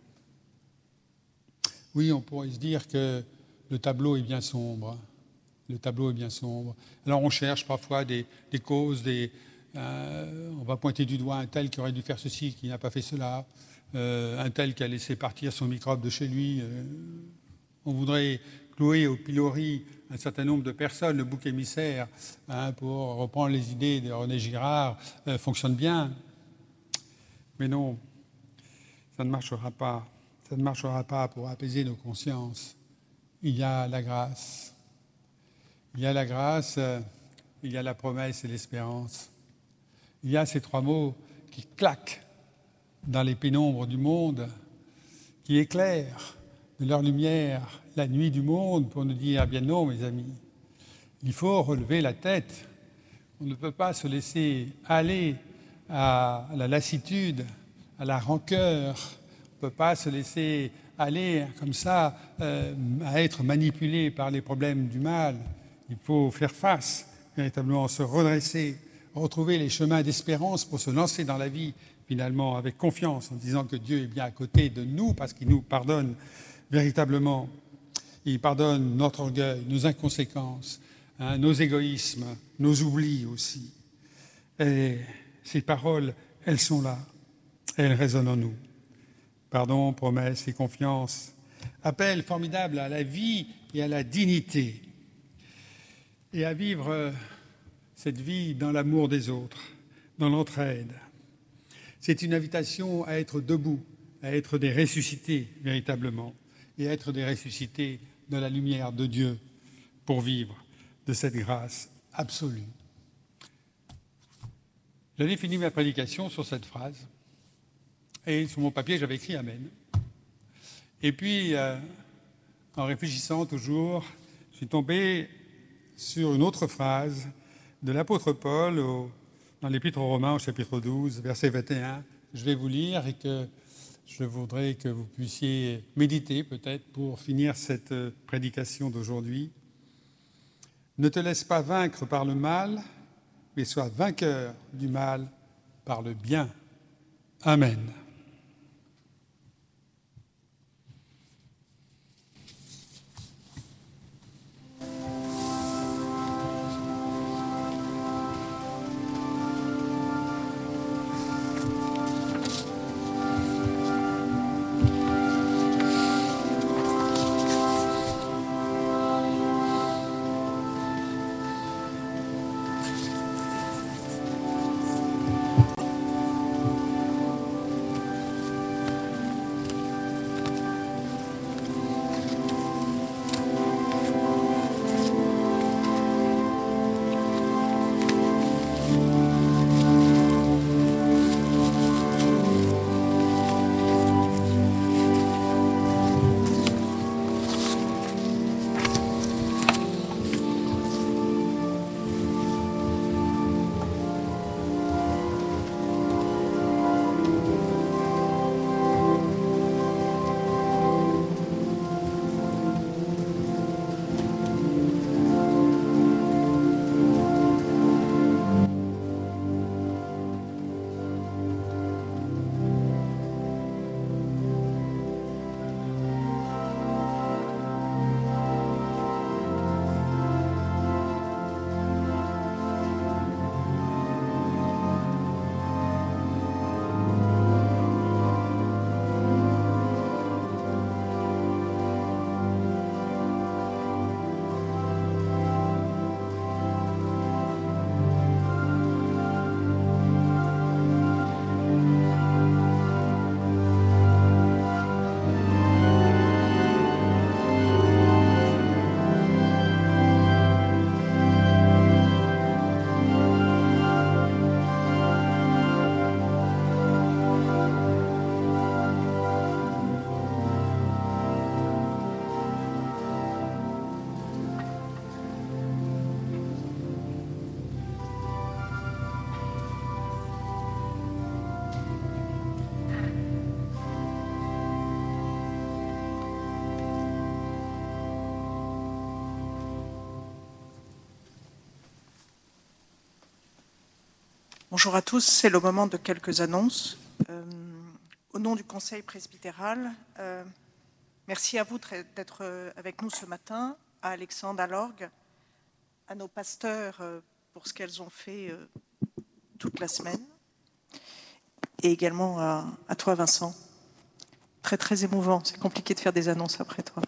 Oui, on pourrait se dire que le tableau est bien sombre. Le tableau est bien sombre. Alors on cherche parfois des, des causes, des... Euh, on va pointer du doigt un tel qui aurait dû faire ceci, qui n'a pas fait cela, euh, un tel qui a laissé partir son microbe de chez lui. Euh, on voudrait clouer au pilori un certain nombre de personnes. Le bouc émissaire, hein, pour reprendre les idées de René Girard, euh, fonctionne bien. Mais non, ça ne marchera pas. Ça ne marchera pas pour apaiser nos consciences. Il y a la grâce. Il y a la grâce, euh, il y a la promesse et l'espérance. Il y a ces trois mots qui claquent dans les pénombres du monde, qui éclairent de leur lumière la nuit du monde pour nous dire « Ah bien non, mes amis, il faut relever la tête. On ne peut pas se laisser aller à la lassitude, à la rancœur. On ne peut pas se laisser aller comme ça euh, à être manipulé par les problèmes du mal. Il faut faire face, véritablement se redresser, retrouver les chemins d'espérance pour se lancer dans la vie, finalement, avec confiance, en disant que Dieu est bien à côté de nous, parce qu'il nous pardonne véritablement. Il pardonne notre orgueil, nos inconséquences, hein, nos égoïsmes, nos oublis aussi. Et ces paroles, elles sont là, elles résonnent en nous. Pardon, promesse et confiance. Appel formidable à la vie et à la dignité. Et à vivre cette vie dans l'amour des autres, dans l'entraide. C'est une invitation à être debout, à être des ressuscités véritablement, et à être des ressuscités dans la lumière de Dieu pour vivre de cette grâce absolue. J'avais fini ma prédication sur cette phrase, et sur mon papier j'avais écrit Amen. Et puis, euh, en réfléchissant toujours, je suis tombé sur une autre phrase de l'apôtre Paul au, dans l'Épître aux Romains au chapitre douze, verset vingt et un, je vais vous lire et que je voudrais que vous puissiez méditer peut-être pour finir cette prédication d'aujourd'hui. Ne te laisse pas vaincre par le mal, mais sois vainqueur du mal par le bien. Amen. Bonjour à tous, c'est le moment de quelques annonces. Euh, au nom du Conseil presbytéral, euh, merci à vous d'être avec nous ce matin, à Alexandre, à l'orgue, à nos pasteurs euh, pour ce qu'elles ont fait euh, toute la semaine, et également à, à toi Vincent. Très très émouvant, c'est compliqué de faire des annonces après toi.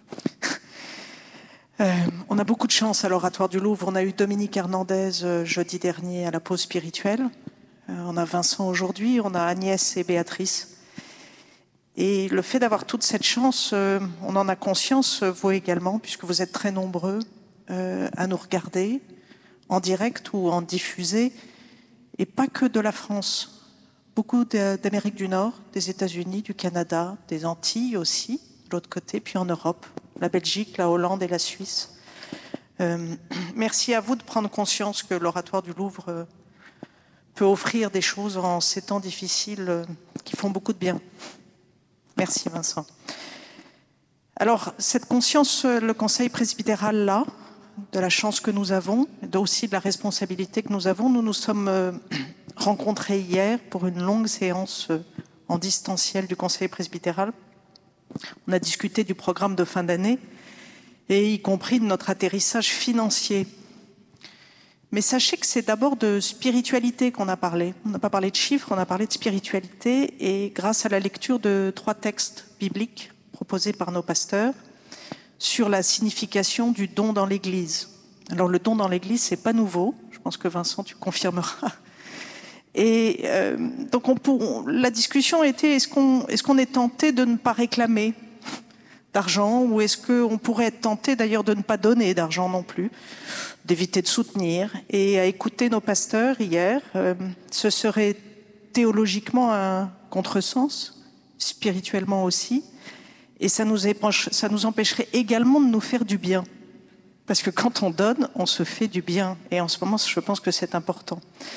Euh, on a beaucoup de chance à l'Oratoire du Louvre. On a eu Dominique Hernandez euh, jeudi dernier à la pause spirituelle. Euh, on a Vincent aujourd'hui, on a Agnès et Béatrice. Et le fait d'avoir toute cette chance, euh, on en a conscience, vous également, puisque vous êtes très nombreux euh, à nous regarder en direct ou en diffusé, et pas que de la France. Beaucoup d'Amérique du Nord, des États-Unis, du Canada, des Antilles aussi, de l'autre côté, puis en Europe. La Belgique, la Hollande et la Suisse. Euh, merci à vous de prendre conscience que l'Oratoire du Louvre euh, peut offrir des choses en ces temps difficiles euh, qui font beaucoup de bien. Merci Vincent. Alors, cette conscience, le Conseil presbytéral là, de la chance que nous avons, et aussi de la responsabilité que nous avons, nous nous sommes euh, rencontrés hier pour une longue séance euh, en distanciel du Conseil presbytéral. On a discuté du programme de fin d'année, et y compris de notre atterrissage financier. Mais sachez que c'est d'abord de spiritualité qu'on a parlé. On n'a pas parlé de chiffres, on a parlé de spiritualité, et grâce à la lecture de trois textes bibliques proposés par nos pasteurs sur la signification du don dans l'Église. Alors le don dans l'Église, c'est pas nouveau, je pense que Vincent, tu confirmeras. Et euh, donc on pour, la discussion était, est-ce qu'on est-ce qu'on est tenté de ne pas réclamer d'argent, ou est-ce qu'on pourrait être tenté d'ailleurs de ne pas donner d'argent non plus, d'éviter de soutenir. Et à écouter nos pasteurs hier, euh, ce serait théologiquement un contresens, spirituellement aussi, et ça nous, épanche, ça nous empêcherait également de nous faire du bien. Parce que quand on donne, on se fait du bien, et en ce moment, je pense que c'est important.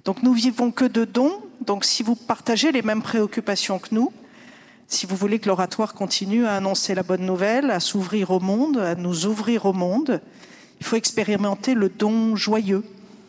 Donc nous vivons que de dons. Donc si vous partagez les mêmes préoccupations que nous, si vous voulez que l'oratoire continue à annoncer la bonne nouvelle, à s'ouvrir au monde, à nous ouvrir au monde, il faut expérimenter le don joyeux.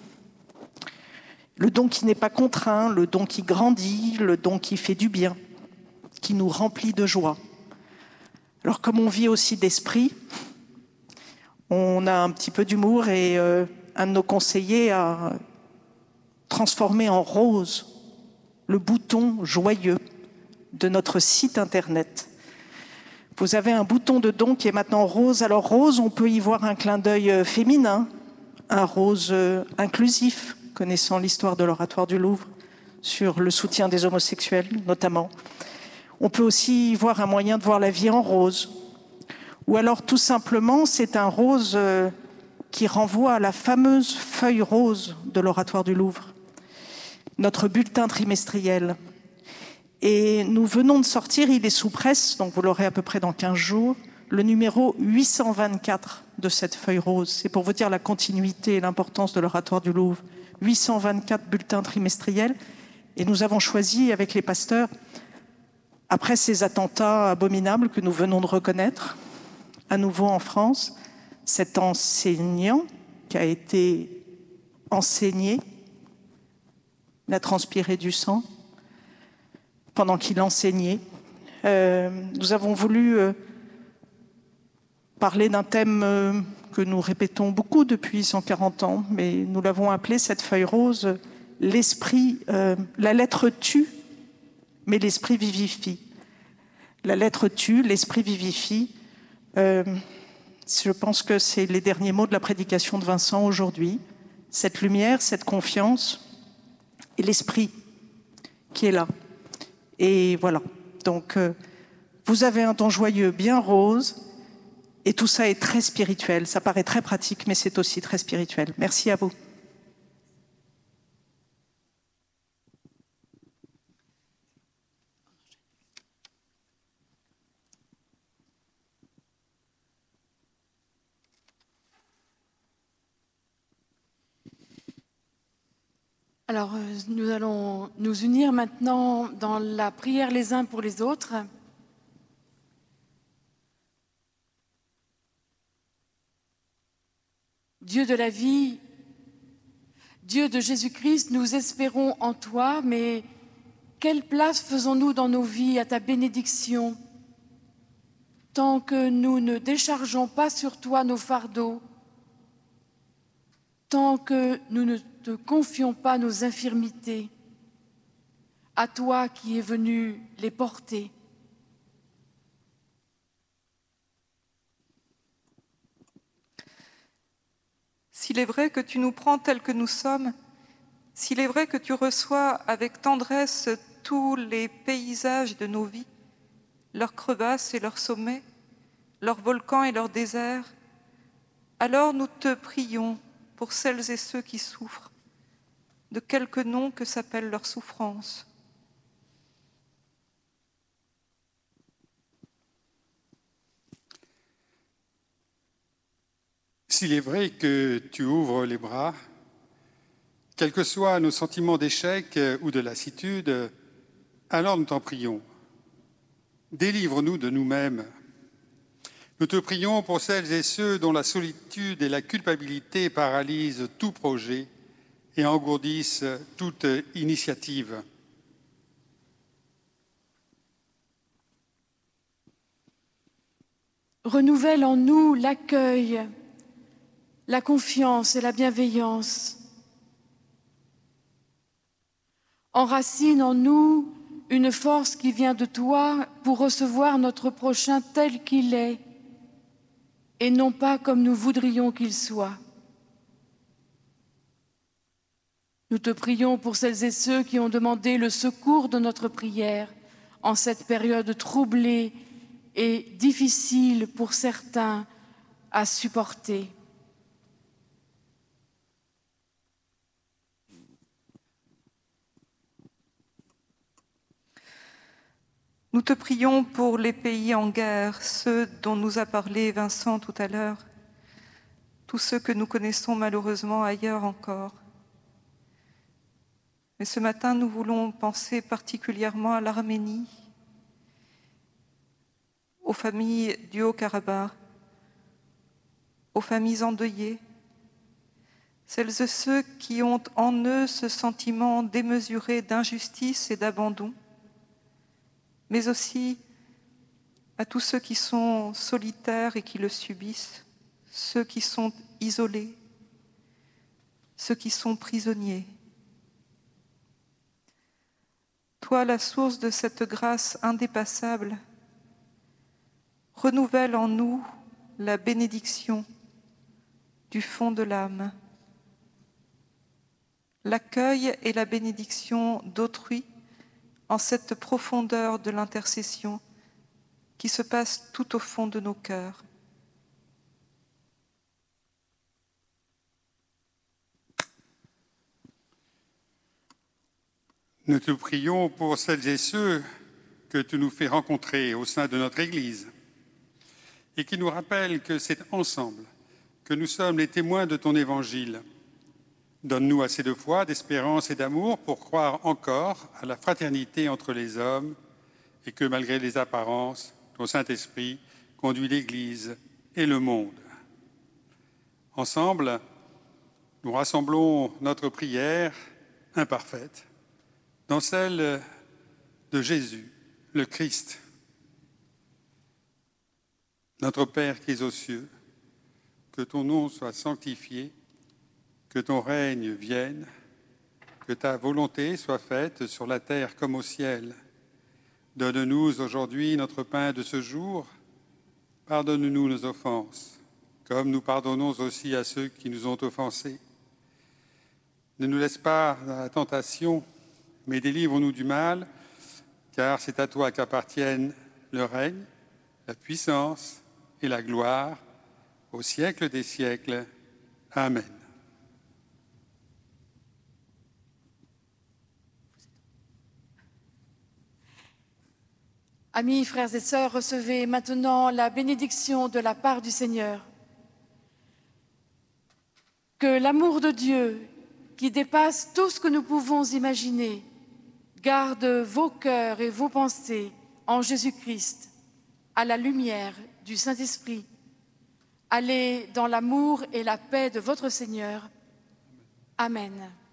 Le don qui n'est pas contraint, le don qui grandit, le don qui fait du bien, qui nous remplit de joie. Alors comme on vit aussi d'esprit, on a un petit peu d'humour et euh, un de nos conseillers a transformé en rose le bouton joyeux de notre site internet. Vous avez un bouton de don qui est maintenant rose. Alors rose, on peut y voir un clin d'œil féminin, un rose inclusif, connaissant l'histoire de l'Oratoire du Louvre, sur le soutien des homosexuels notamment. On peut aussi y voir un moyen de voir la vie en rose. Ou alors tout simplement, c'est un rose qui renvoie à la fameuse feuille rose de l'Oratoire du Louvre, notre bulletin trimestriel. Et nous venons de sortir, il est sous presse, donc vous l'aurez à peu près dans quinze jours, le numéro huit cent vingt-quatre de cette feuille rose. C'est pour vous dire la continuité et l'importance de l'Oratoire du Louvre. huit cent vingt-quatre bulletins trimestriels. Et nous avons choisi avec les pasteurs, après ces attentats abominables que nous venons de reconnaître, à nouveau en France, cet enseignant qui a été enseigné, il a transpiré du sang pendant qu'il enseignait. Euh, nous avons voulu euh, parler d'un thème euh, que nous répétons beaucoup depuis cent quarante ans, mais nous l'avons appelé, cette feuille rose, l'esprit, euh, la lettre tue, mais l'esprit vivifie. La lettre tue, l'esprit vivifie. Euh, je pense que c'est les derniers mots de la prédication de Vincent aujourd'hui. Cette lumière, cette confiance et l'esprit qui est là. Et voilà. Donc, euh, vous avez un don joyeux bien rose et tout ça est très spirituel. Ça paraît très pratique, mais c'est aussi très spirituel. Merci à vous. Alors, euh, nous allons nous unir maintenant dans la prière les uns pour les autres. Dieu de la vie, Dieu de Jésus-Christ, nous espérons en toi, mais quelle place faisons-nous dans nos vies à ta bénédiction tant que nous ne déchargeons pas sur toi nos fardeaux, tant que nous ne te confions pas nos infirmités, à toi qui es venu les porter. S'il est vrai que tu nous prends tels que nous sommes, s'il est vrai que tu reçois avec tendresse tous les paysages de nos vies, leurs crevasses et leurs sommets, leurs volcans et leurs déserts, alors nous te prions pour celles et ceux qui souffrent, de quelque nom que s'appelle leur souffrance. S'il est vrai que tu ouvres les bras, quels que soient nos sentiments d'échec ou de lassitude, alors nous t'en prions. Délivre-nous de nous-mêmes. Nous te prions pour celles et ceux dont la solitude et la culpabilité paralysent tout projet et engourdissent toute initiative. Renouvelle en nous l'accueil, la confiance et la bienveillance. Enracine en nous une force qui vient de toi pour recevoir notre prochain tel qu'il est et non pas comme nous voudrions qu'il soit. Nous te prions pour celles et ceux qui ont demandé le secours de notre prière en cette période troublée et difficile pour certains à supporter. Nous te prions pour les pays en guerre, ceux dont nous a parlé Vincent tout à l'heure, tous ceux que nous connaissons malheureusement ailleurs encore. Mais ce matin, nous voulons penser particulièrement à l'Arménie, aux familles du Haut-Karabakh, aux familles endeuillées, celles et ceux qui ont en eux ce sentiment démesuré d'injustice et d'abandon, mais aussi à tous ceux qui sont solitaires et qui le subissent, ceux qui sont isolés, ceux qui sont prisonniers. Toi, la source de cette grâce indépassable, renouvelle en nous la bénédiction du fond de l'âme, l'accueil et la bénédiction d'autrui en cette profondeur de l'intercession qui se passe tout au fond de nos cœurs. Nous te prions pour celles et ceux que tu nous fais rencontrer au sein de notre Église et qui nous rappellent que c'est ensemble que nous sommes les témoins de ton Évangile. Donne-nous assez de foi, d'espérance et d'amour pour croire encore à la fraternité entre les hommes et que, malgré les apparences, ton Saint-Esprit conduit l'Église et le monde. Ensemble, nous rassemblons notre prière imparfaite dans celle de Jésus, le Christ. Notre Père qui es aux cieux, que ton nom soit sanctifié, que ton règne vienne, que ta volonté soit faite sur la terre comme au ciel. Donne-nous aujourd'hui notre pain de ce jour. Pardonne-nous nos offenses, comme nous pardonnons aussi à ceux qui nous ont offensés. Ne nous laisse pas dans la tentation, mais délivre-nous du mal, car c'est à toi qu'appartiennent le règne, la puissance et la gloire, au siècle des siècles. Amen. Amis, frères et sœurs, recevez maintenant la bénédiction de la part du Seigneur. Que l'amour de Dieu, qui dépasse tout ce que nous pouvons imaginer, garde vos cœurs et vos pensées en Jésus-Christ, à la lumière du Saint-Esprit. Allez dans l'amour et la paix de votre Seigneur. Amen.